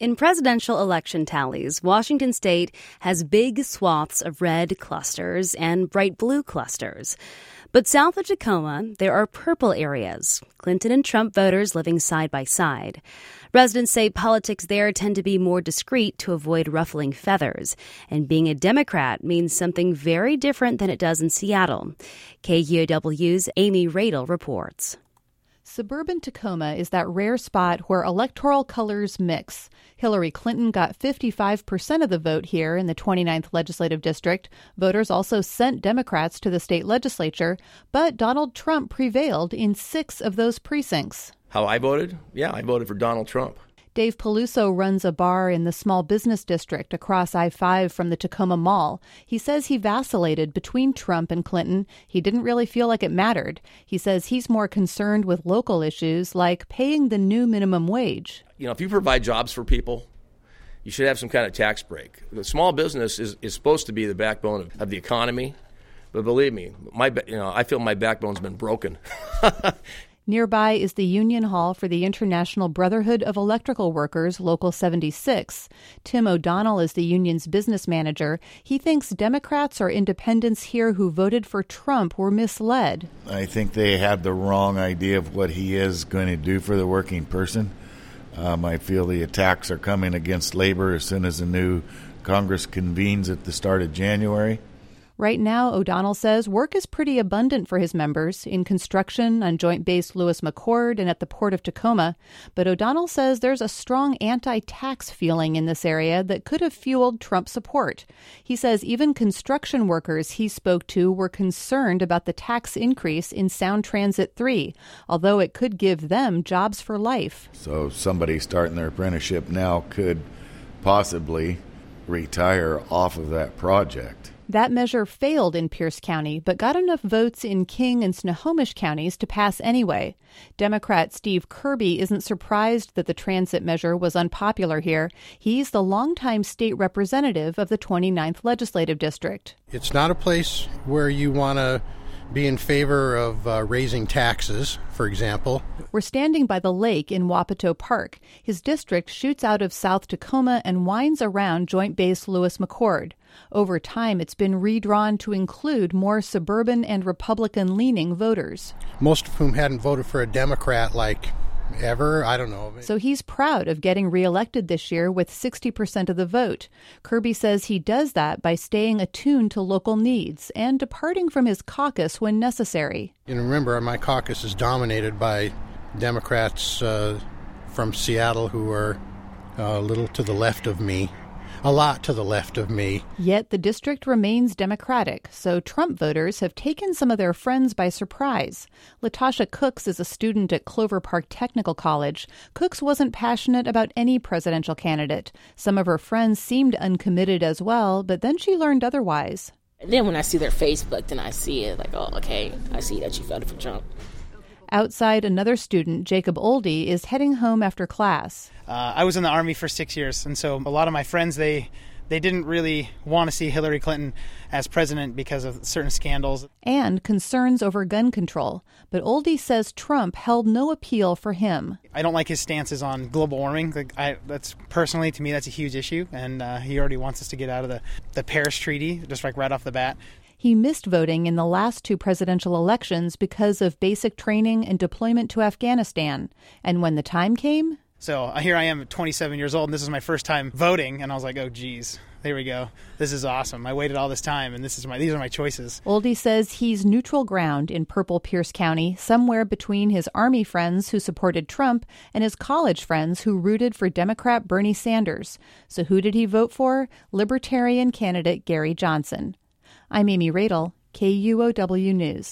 In presidential election tallies, Washington state has big swaths of red clusters and bright blue clusters. But south of Tacoma, there are purple areas, Clinton and Trump voters living side by side. Residents say politics there tend to be more discreet to avoid ruffling feathers, and being a Democrat means something very different than it does in Seattle. KUOW's Amy Radel reports. Suburban Tacoma is that rare spot where electoral colors mix. Hillary Clinton got 55% of the vote here in the 29th Legislative District. Voters also sent Democrats to the state legislature, but Donald Trump prevailed in 6 of those precincts. How I voted? Yeah, I voted for Donald Trump. Dave Peluso runs a bar in the small business district across I-5 from the Tacoma Mall. He says he vacillated between Trump and Clinton. He didn't really feel like it mattered. He says he's more concerned with local issues like paying the new minimum wage. You know, if you provide jobs for people, you should have some kind of tax break. The small business is supposed to be the backbone of the economy. But believe me, I feel my backbone's been broken. Nearby is the Union Hall for the International Brotherhood of Electrical Workers, Local 76. Tim O'Donnell is the union's business manager. He thinks Democrats or independents here who voted for Trump were misled. I think they had the wrong idea of what he is going to do for the working person. I feel the attacks are coming against labor as soon as the new Congress convenes at the start of January. Right now, O'Donnell says work is pretty abundant for his members in construction on Joint Base Lewis-McChord and at the Port of Tacoma. But O'Donnell says there's a strong anti-tax feeling in this area that could have fueled Trump support. He says even construction workers he spoke to were concerned about the tax increase in Sound Transit 3, although it could give them jobs for life. So somebody starting their apprenticeship now could possibly retire off of that project. That measure failed in Pierce County, but got enough votes in King and Snohomish counties to pass anyway. Democrat Steve Kirby isn't surprised that the transit measure was unpopular here. He's the longtime state representative of the 29th Legislative District. It's not a place where you want to be in favor of raising taxes, for example. We're standing by the lake in Wapato Park. His district shoots out of South Tacoma and winds around Joint Base Lewis-McChord. Over time, it's been redrawn to include more suburban and Republican-leaning voters. Most of whom hadn't voted for a Democrat ever, I don't know. So he's proud of getting reelected this year with 60% of the vote. Kirby says he does that by staying attuned to local needs and departing from his caucus when necessary. And remember, my caucus is dominated by Democrats from Seattle who are a little to the left of me. A lot to the left of me. Yet the district remains Democratic, so Trump voters have taken some of their friends by surprise. Latasha Cooks is a student at Clover Park Technical College. Cooks wasn't passionate about any presidential candidate. Some of her friends seemed uncommitted as well, but then she learned otherwise. And then when I see their Facebook, then I see it like, oh, okay, I see that you voted for Trump. Outside, another student, Jacob Oldie, is heading home after class. I was in the Army for 6 years, and so a lot of my friends, they didn't really want to see Hillary Clinton as president because of certain scandals. And concerns over gun control. But Oldie says Trump held no appeal for him. I don't like his stances on global warming. That's personally, to me, that's a huge issue, and he already wants us to get out of the Paris Treaty, just like right off the bat. He missed voting in the last 2 presidential elections because of basic training and deployment to Afghanistan. And when the time came... So here I am at 27 years old, and this is my first time voting, and I was like, oh, geez, there we go. This is awesome. I waited all this time, and these are my choices. Oldie says he's neutral ground in purple Pierce County, somewhere between his Army friends who supported Trump and his college friends who rooted for Democrat Bernie Sanders. So who did he vote for? Libertarian candidate Gary Johnson. I'm Amy Radel, KUOW News.